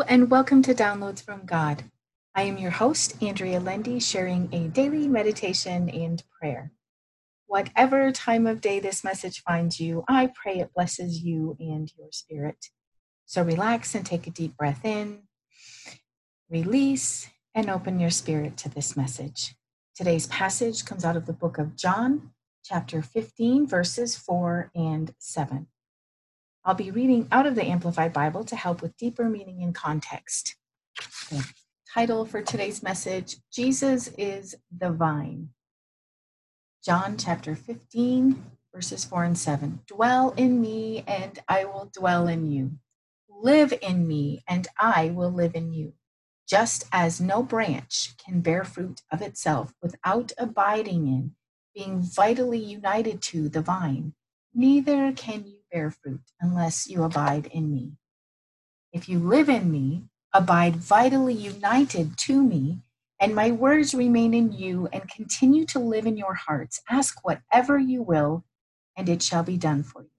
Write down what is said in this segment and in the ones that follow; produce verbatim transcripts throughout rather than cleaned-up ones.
and welcome to Downloads from God. I am your host, Andrea Lendy, sharing a daily meditation and prayer. Whatever time of day this message finds you, I pray it blesses you and your spirit. So relax and take a deep breath in, release, and open your spirit to this message. Today's passage comes out of the book of John, chapter fifteen, verses four and seven. I'll be reading out of the Amplified Bible to help with deeper meaning and context. The title for today's message, Jesus is the Vine. John chapter fifteen, verses four and seven. Dwell in me, and I will dwell in you. Live in me, and I will live in you. Just as no branch can bear fruit of itself without abiding in, being vitally united to the vine, neither can you bear fruit unless you abide in me. If you live in me, abide vitally united to me, and my words remain in you and continue to live in your hearts, ask whatever you will, and it shall be done for you.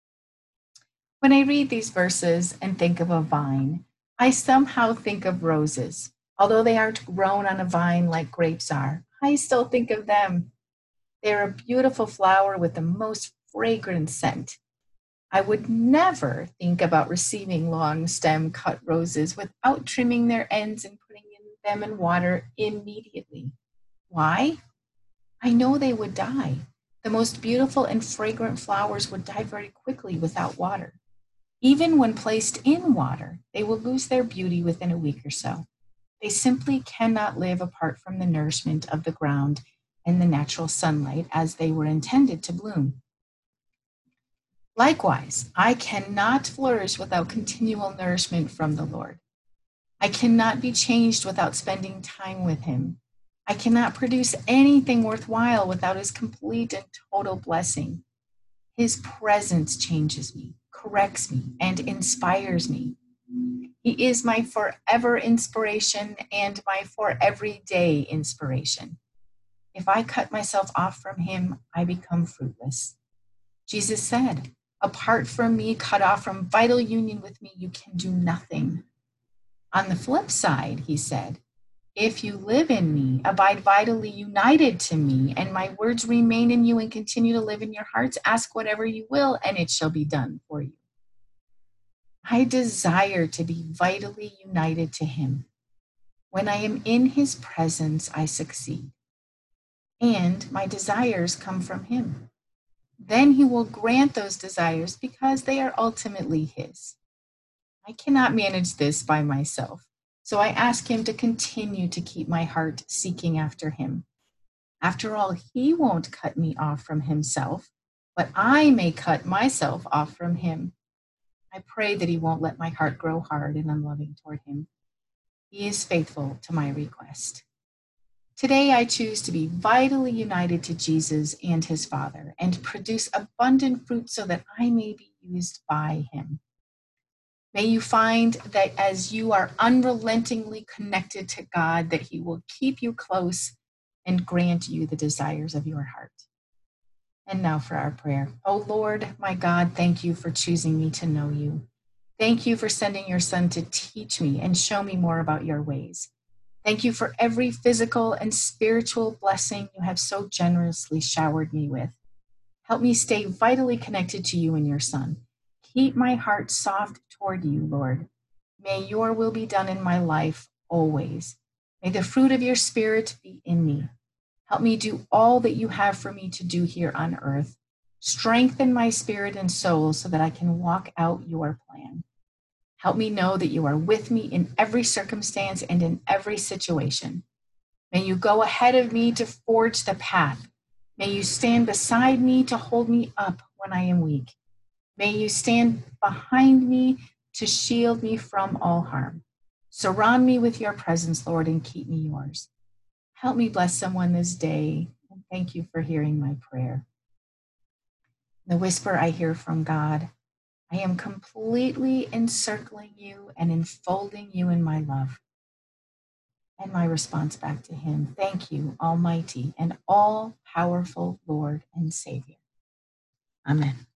When I read these verses and think of a vine, I somehow think of roses. Although they aren't grown on a vine like grapes are, I still think of them. They're a beautiful flower with the most fragrant scent. I would never think about receiving long stem cut roses without trimming their ends and putting them in water immediately. Why? I know they would die. The most beautiful and fragrant flowers would die very quickly without water. Even when placed in water, they will lose their beauty within a week or so. They simply cannot live apart from the nourishment of the ground and the natural sunlight as they were intended to bloom. Likewise, I cannot flourish without continual nourishment from the Lord. I cannot be changed without spending time with him. I cannot produce anything worthwhile without his complete and total blessing. His presence changes me, corrects me, and inspires me. He is my forever inspiration and my for everyday inspiration. If I cut myself off from him, I become fruitless. Jesus said, apart from me, cut off from vital union with me, you can do nothing. On the flip side, he said, if you live in me, abide vitally united to me, and my words remain in you and continue to live in your hearts, ask whatever you will, and it shall be done for you. I desire to be vitally united to him. When I am in his presence, I succeed. And my desires come from him. Then he will grant those desires because they are ultimately his. I cannot manage this by myself, so I ask him to continue to keep my heart seeking after him. After all, he won't cut me off from himself, but I may cut myself off from him. I pray that he won't let my heart grow hard and unloving toward him. He is faithful to my request. Today, I choose to be vitally united to Jesus and his Father and produce abundant fruit so that I may be used by him. May you find that as you are unrelentingly connected to God, that he will keep you close and grant you the desires of your heart. And now for our prayer. Oh Lord, my God, thank you for choosing me to know you. Thank you for sending your Son to teach me and show me more about your ways. Thank you for every physical and spiritual blessing you have so generously showered me with. Help me stay vitally connected to you and your Son. Keep my heart soft toward you, Lord. May your will be done in my life always. May the fruit of your Spirit be in me. Help me do all that you have for me to do here on earth. Strengthen my spirit and soul so that I can walk out your plan. Help me know that you are with me in every circumstance and in every situation. May you go ahead of me to forge the path. May you stand beside me to hold me up when I am weak. May you stand behind me to shield me from all harm. Surround me with your presence, Lord, and keep me yours. Help me bless someone this day, and thank you for hearing my prayer. The whisper I hear from God, I am completely encircling you and enfolding you in my love. And my response back to him, thank you, Almighty and all-powerful Lord and Savior. Amen.